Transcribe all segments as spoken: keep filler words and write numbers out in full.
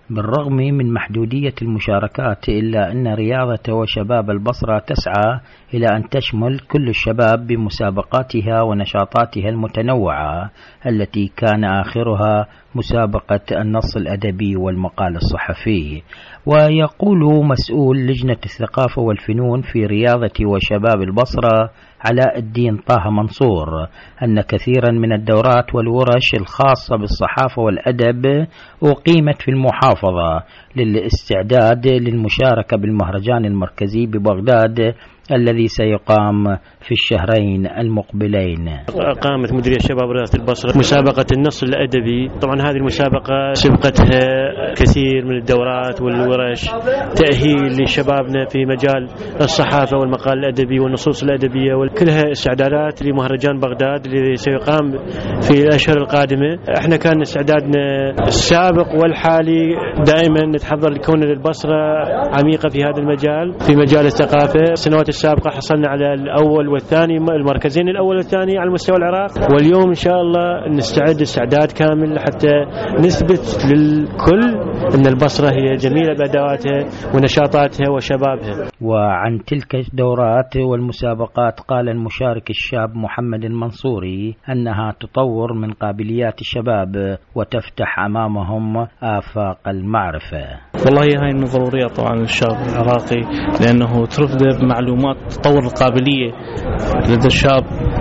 بالرغم من محدودية المشاركات إلا أن رياضة وشباب البصرة تسعى إلى أن تشمل كل الشباب بمسابقاتها ونشاطاتها المتنوعة التي كان آخرها مسابقة النص الأدبي والمقال الصحفي. ويقول مسؤول لجنة الثقافة والفنون في رياضة وشباب البصرة علاء الدين طه منصور أن كثيرا من الدورات والورش الخاصة بالصحافة والأدب أقيمت في المحافظة للاستعداد للمشاركة بالمهرجان المركزي ببغداد الذي سيقام في الشهرين المقبلين. قامت مديرية الشباب ورياضة البصرة مسابقة النص الأدبي. طبعا هذه المسابقة سبقتها كثير من الدورات والورش تأهيل لشبابنا في مجال الصحافة والمقال الأدبي والنصوص الأدبية، وكلها استعدادات لمهرجان بغداد الذي سيقام في الأشهر القادمة. احنا كان استعدادنا السابق والحالي دائما نتحضر لكون البصرة عميقة في هذا المجال، في مجال الثقافة. السنوات السابقة حصلنا على الأول والثاني، المركزين الأول والثاني على مستوى العراق، واليوم إن شاء الله نستعد استعداد كامل حتى نثبت للكل أن البصرة هي جميلة بأدواتها ونشاطاتها وشبابها. وعن تلك الدورات والمسابقات قال المشارك الشاب محمد المنصوري أنها تطور من قابليات الشباب وتفتح أمامهم آفاق المعرفة. والله هاي من ضرورية طبعا للشاب العراقي، لأنه ترفض بمعلومات تطور القابلية لدى الشاب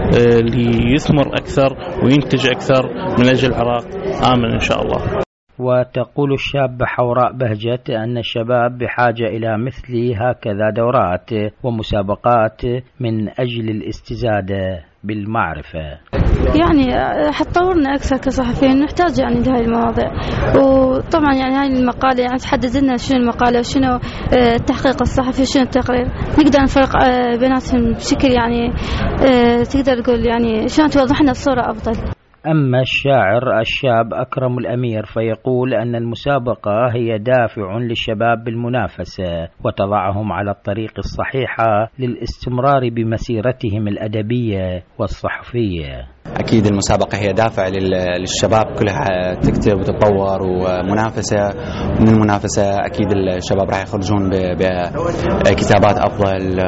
ليثمر أكثر وينتج أكثر من أجل العراق آمن إن شاء الله. وتقول الشاب حوراء بهجت أن الشباب بحاجة إلى مثل هكذا دورات ومسابقات من أجل الاستزادة بالمعرفة. يعني حتطورنا أكثر كصحفيين، نحتاج يعني لهذه المواضيع. وطبعا يعني هاي المقالة يعني تحدد لنا شنو المقالة وشنو التحقيق الصحفي وشنو التقرير، نقدر نفرق بيناتهم بشكل يعني تقدر تقول يعني شلون توضح لنا الصورة أفضل. أما الشاعر الشاب أكرم الأمير فيقول أن المسابقة هي دافع للشباب بالمنافسة وتضعهم على الطريق الصحيحة للاستمرار بمسيرتهم الأدبية والصحفية. أكيد المسابقة هي دافع للشباب كلها تكتب وتتطور ومنافسة، ومن المنافسة أكيد الشباب راح يخرجون بكتابات أفضل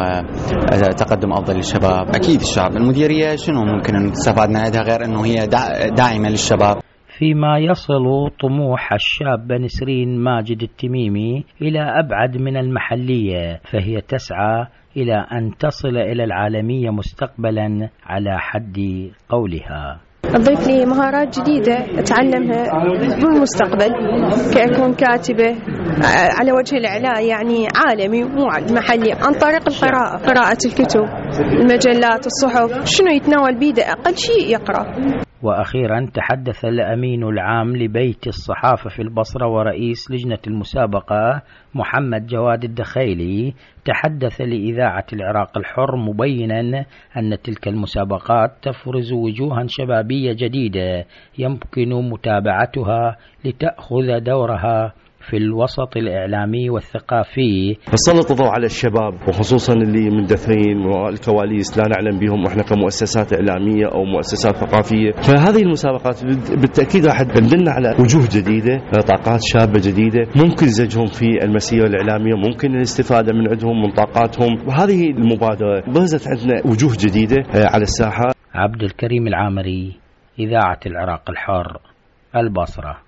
وتقدم أفضل للشباب. أكيد الشباب المديرية شنو ممكن أن تستفاد منها غير أنه هي داعمة للشباب. فيما يصل طموح الشاب نسرين ماجد التميمي إلى أبعد من المحلية، فهي تسعى إلى أن تصل إلى العالمية مستقبلا على حد قولها. أضيف لي مهارات جديدة أتعلمها بالمستقبل كأكون كاتبة على وجه الإعلاء يعني عالمي مو محلي، عن طريق القراءة، قراءة الكتب، المجلات، الصحف، شنو يتناول بيده أقل شيء يقرأ. وأخيرا تحدث الأمين العام لبيت الصحافة في البصرة ورئيس لجنة المسابقة محمد جواد الدخيلي، تحدث لإذاعة العراق الحر مبينا أن تلك المسابقات تفرز وجوها شبابية جديدة يمكن متابعتها لتأخذ دورها في الوسط الإعلامي والثقافي. نسلط الضوء على الشباب وخصوصا اللي مندثرين والكواليس لا نعلم بهم احنا كمؤسسات إعلامية أو مؤسسات ثقافية. فهذه المسابقات بالتأكيد راح تدلنا على وجوه جديدة، طاقات شابة جديدة ممكن زجهم في المسيرة الإعلامية، ممكن الاستفادة من عندهم من طاقاتهم، وهذه المبادرة برزت عندنا وجوه جديدة على الساحة. عبد الكريم العامري، إذاعة العراق الحر، البصرة.